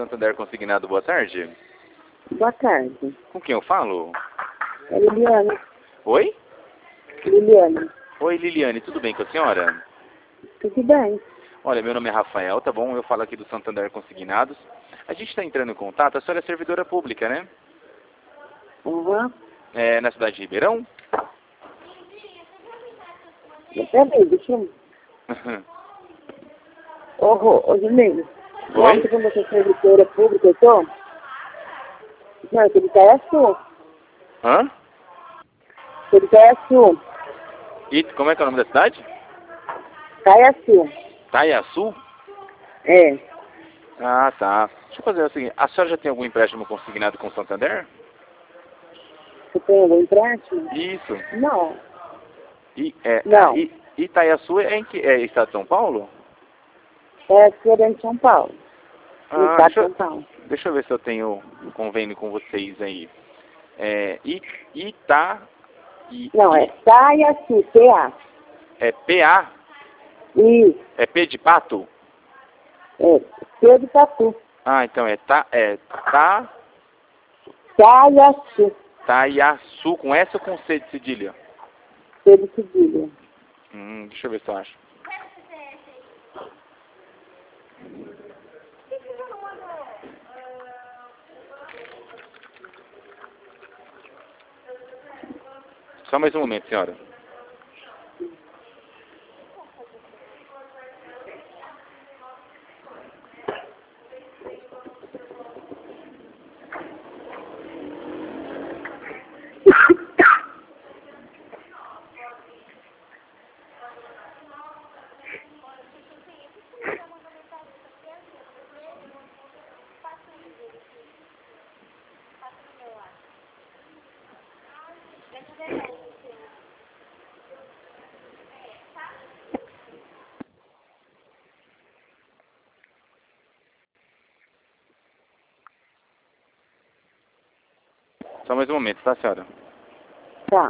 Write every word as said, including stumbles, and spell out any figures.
Santander Consignado, boa tarde. Boa tarde. Com quem eu falo? É Liliane. Oi? Liliane. Oi, Liliane, tudo bem com a senhora? Tudo bem? Olha, meu nome é Rafael, tá bom? Eu falo aqui do Santander Consignados. A gente está entrando em contato, a senhora é servidora pública, né? Uhum. É, na cidade de Ribeirão? Peraí, deixa eu... Ô, ô, ô, Julinho. Oi? Nossa, como você é servidora pública, eu tô? Não, ele tá é sua. Hã? Ele tá é sua. E como é que é o nome da cidade? Tá é sua. Taiaçu? É. Ah, tá. Deixa eu fazer o seguinte, a senhora já tem algum empréstimo consignado com o Santander? Você tem algum empréstimo? Isso. Não. E, é, Não. e, Itaiaçu é em que é estado de São Paulo? É sua em São Paulo. No Ah, estado de deixa, São eu- Paulo. deixa eu ver se eu tenho um convênio com vocês aí. É, I, Ita, I, Não, é I, Taiaçu, T A. é P A? Isso. É P de pato? É. T de Tatu. Ah, então é ta, é ta, Taiaçu. Taiaçu, com S ou com C de cedilha? T de Cedilha. Hum, deixa eu ver se eu acho. Só mais um momento, senhora. Só mais um momento, tá, senhora? Tá.